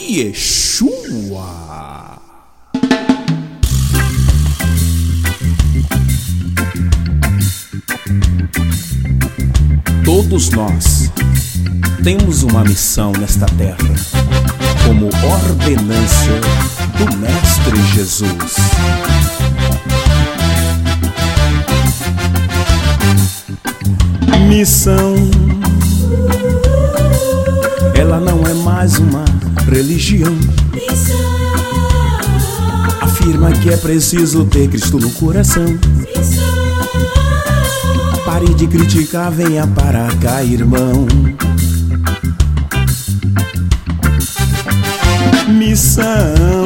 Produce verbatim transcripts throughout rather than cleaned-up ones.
Yeshua. Todos nós temos uma missão nesta terra, como ordenância do Mestre Jesus. Missão, ela não é mais uma religião. Afirma que é preciso ter Cristo no coração. Pare de criticar, venha para cá, irmão. Missão,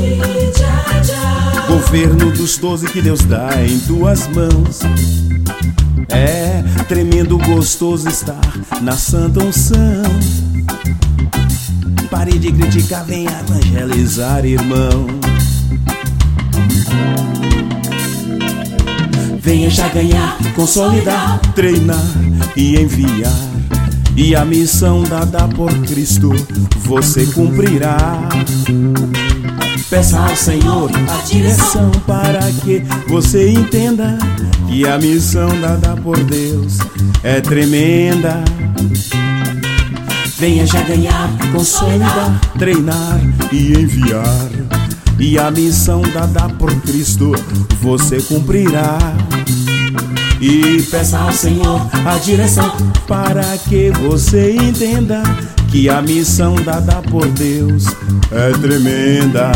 governo dos doze que Deus dá em tuas mãos. É tremendo gostoso estar na santa unção. Pare de criticar, venha evangelizar, irmão. Venha já ganhar, consolidar, treinar e enviar. E a missão dada por Cristo você cumprirá. Peça ao Senhor a direção para que você entenda que a missão dada por Deus é tremenda. Venha já ganhar, consolidar, treinar e enviar. E a missão dada por Cristo você cumprirá. E peça ao Senhor a direção para que você entenda que a missão dada por Deus é tremenda.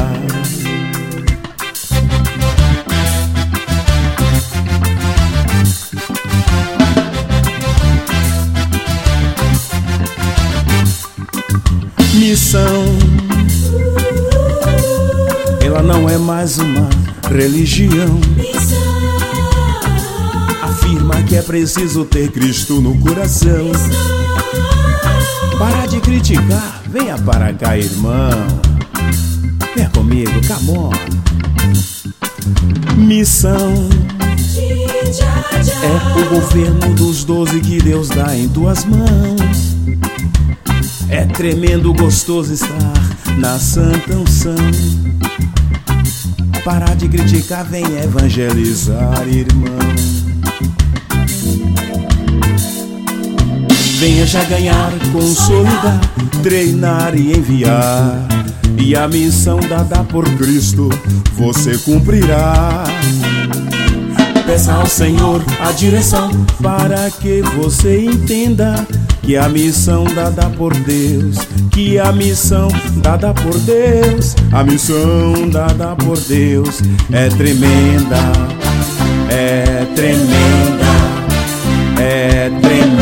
Missão, ela não é mais uma religião. Afirma que é preciso ter Cristo no coração. Para de criticar, venha para cá, irmão. Venha comigo, come on. Missão, é o governo dos doze que Deus dá em tuas mãos. É tremendo gostoso estar na santa unção. Para de criticar, vem evangelizar, irmão. Venha já ganhar, consolidar, treinar e enviar. E a missão dada por Cristo você cumprirá. Peça ao Senhor a direção para que você entenda que a missão dada por Deus, que a missão dada por Deus, a missão dada por Deus é tremenda, é tremenda, é tremenda.